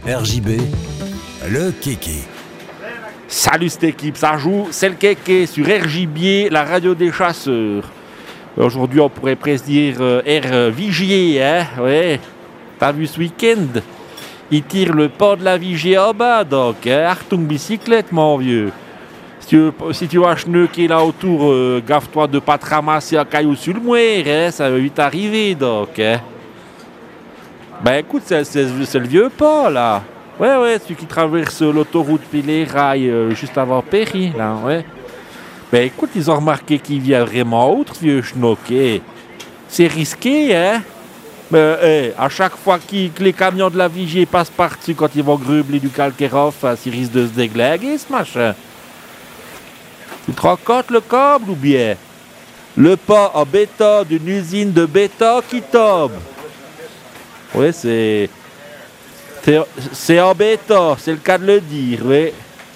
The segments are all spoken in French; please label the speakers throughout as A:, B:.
A: RJB, le kéké.
B: Salut cette équipe, ça joue, c'est le kéké sur RJB, la radio des chasseurs. Aujourd'hui on pourrait presque dire R Vigier, hein, ouais. T'as vu ce week-end? Il tire le pas de la Vigier en bas, donc, hein? Artung bicyclette mon vieux. Si tu vas chneuquer là autour, gaffe-toi de pas te ramasser un caillou sur le mouer, hein? Ça va vite arriver, donc, hein. Ben écoute, c'est le vieux pas là. Ouais, celui qui traverse l'autoroute puis les rails juste avant Péry, là, ouais. Ben écoute, ils ont remarqué qu'il vient vraiment autre, vieux schnocké. C'est risqué, hein. Mais à chaque fois que les camions de la Vigier passent par-dessus quand ils vont grubler du calcaire en face, ils risquent de se déglinguer, ce machin. Tu te rends compte le câble ou bien? Le pas en béton d'une usine de béton qui tombe. Oui, c'est embêtant, c'est le cas de le dire, oui.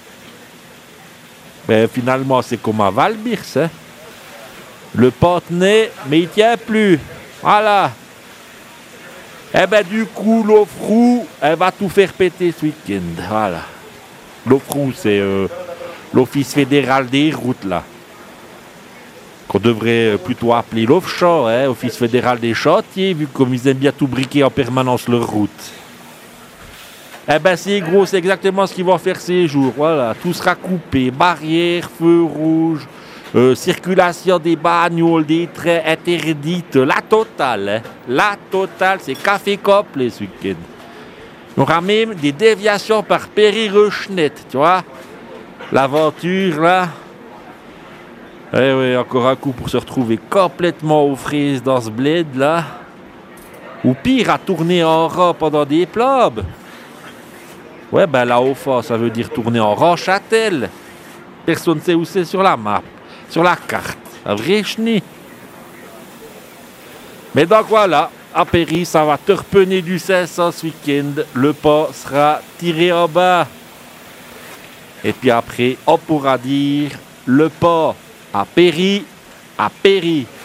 B: Mais finalement, c'est comme à Valbirs, hein. Le pas tenait, mais il tient plus. Voilà. Eh ben du coup, l'OFROU, elle va tout faire péter ce week-end. Voilà. L'OFROU, c'est l'Office fédéral des routes, là. Qu'on devrait plutôt appeler l'OFCHA, hein, Office fédéral des chantiers, vu comme ils aiment bien tout briquer en permanence leur route. Eh ben c'est gros, c'est exactement ce qu'ils vont faire ces jours. Voilà, tout sera coupé, barrières, feux rouges, circulation des bagnoles, des trains interdites, la totale. Hein. La totale, c'est café complet ce week-end. Il y aura même des déviations par Péry-Rechnette, tu vois. L'aventure là. Oui, encore un coup pour se retrouver complètement aux fraises dans ce bled là. Ou pire, à tourner en rang pendant des plombes. Ouais, ben là au fond, ça veut dire tourner en rang Châtel. Personne ne sait où c'est sur la map, sur la carte. Un vrai chenille. Mais donc voilà, à Péry, ça va te repener du 500 ce week-end. Le pas sera tiré en bas. Et puis après, on pourra dire le pas à Péry, à Péry.